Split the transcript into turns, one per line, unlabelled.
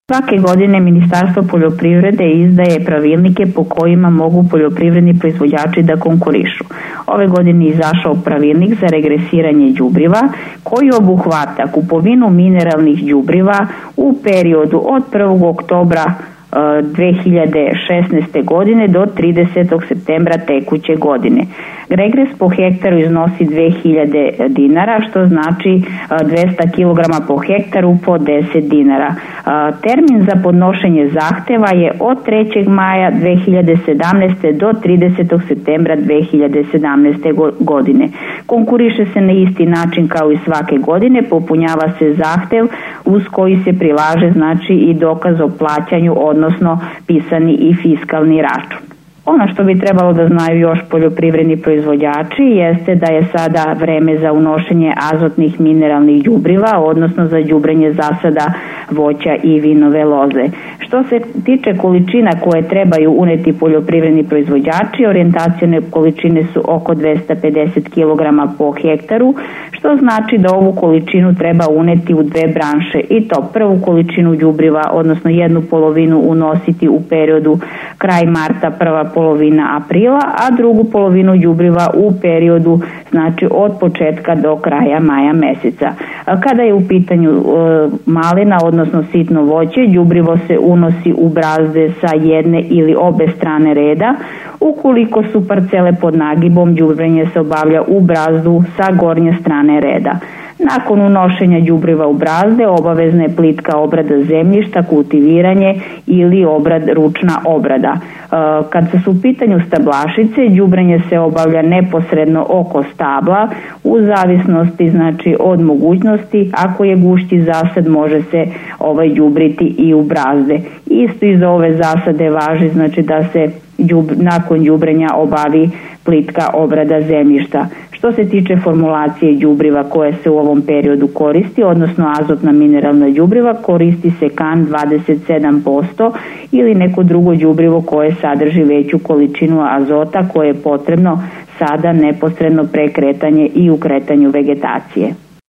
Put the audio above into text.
Svake godine Ministarstvo poljoprivrede izdaje pravilnike po kojima mogu poljoprivredni proizvođači da konkurišu. Ove godine je izašao pravilnik za regresiranje đubriva koji obuhvata kupovinu mineralnih đubriva u periodu od 1. oktobra 2016. godine do 30. septembra tekuće godine. Regres po hektaru iznosi 2000 dinara, što znači 200 kg po hektaru po 10 dinara. Termin za podnošenje zahteva je od 3. maja 2017. do 30. septembra 2017. godine. Konkuriše se na isti način kao i svake godine, popunjava se zahtev uz koji se prilaže znači i dokaz o plaćanju, odnosno pisani i fiskalni račun. Ono što bi trebalo da znaju još poljoprivredni proizvođači jeste da je sada vreme za unošenje azotnih mineralnih đubriva, odnosno za đubrenje zasada voća i vinove loze. Što se tiče količina koje trebaju uneti poljoprivredni proizvođači, orijentacione količine su oko 250 kg po hektaru, što znači da ovu količinu treba uneti u dve branše i to prvu količinu đubriva, odnosno jednu polovinu unositi u periodu kraj marta, prva polovina aprila, a drugu polovinu đubriva u periodu znači od početka do kraja maja meseca. Kada je u pitanju malina, odnosno sitno voće, đubrivo se unosi u brazde sa jedne ili obe strane reda. Ukoliko su parcele pod nagibom, đubrenje se obavlja u brazdu sa gornje strane reda. Nakon unošenja đubriva u brazde obavezna je plitka obrada zemljišta, kultiviranje ili ručna obrada. Kad su u pitanju stablašice, đubrenje se obavlja neposredno oko stabla u zavisnosti znači od mogućnosti. Ako je gušći zasad, može se đubriti i u brazde. Isto i za ove zasade važi znači da se nakon đubrenja obavi plitka obrada zemljišta. Što se tiče formulacije đubriva koje se u ovom periodu koristi, odnosno azotna mineralna đubriva, koristi se kan 27% ili neko drugo đubrivo koje sadrži veću količinu azota koje je potrebno sada neposredno pre kretanje i u kretanju vegetacije.